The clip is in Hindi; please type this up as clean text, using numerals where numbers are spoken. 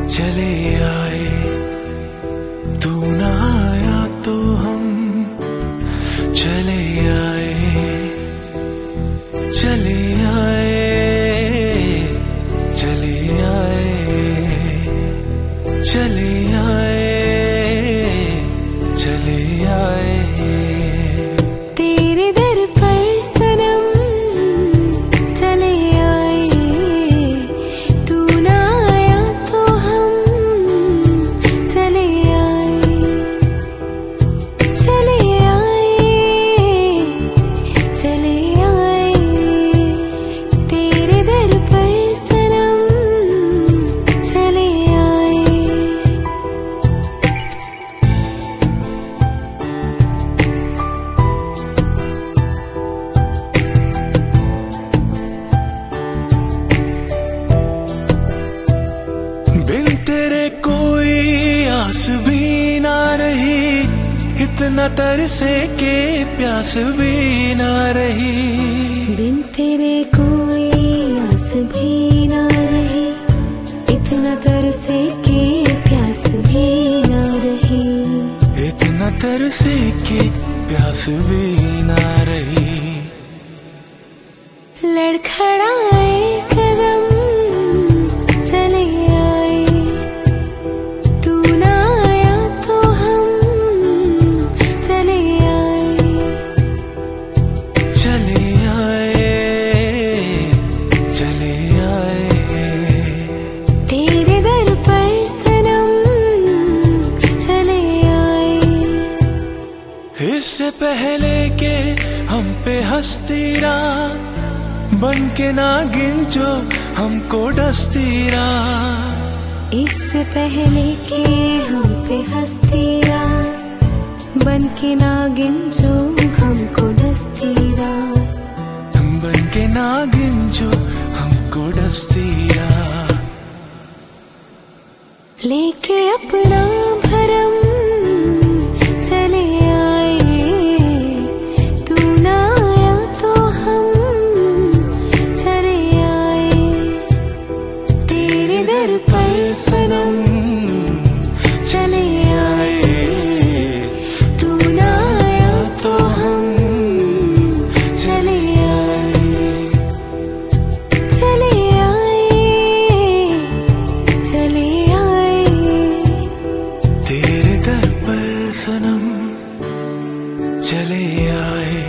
चले आए, तू ना आया तो हम चले आए, चले आए, चले आए, चले आए, चले आए। तेरे दर पर सनम चले आए, तू ना आया तो हम चले आए, चले आए, चले आए। तेरे दर पर सनम चले आए। बिन तेरे कोई आस भी ना रही, इतना तरसे के प्यास भी ना रही। बिन तेरे कोई आस भी ना रही, इतना तरसे के प्यास भी ना रही। इतना तरसे के प्यास भी ना रही। लड़खड़ाए कदम चले आए, तू ना आया तो हम चले आए, चले आए, चले आए। तेरे दर पर सनम चले आए। इससे पहले के हम पे हंसती रात बन के नागिन जो हमको डसती रात। इससे पहले के हम पे हंसती रात बन के नागिन जो हमको डसती रात। बन के नागिन जो हमको डसती रात। लेके अपना भरम चले आए, तू ना आया तो हम चले आए। तेरे दर पर सनम चले आए, तू ना आया तो हम चले आए, चले आए, चले आए। तेरे दर पर सनम चले आए।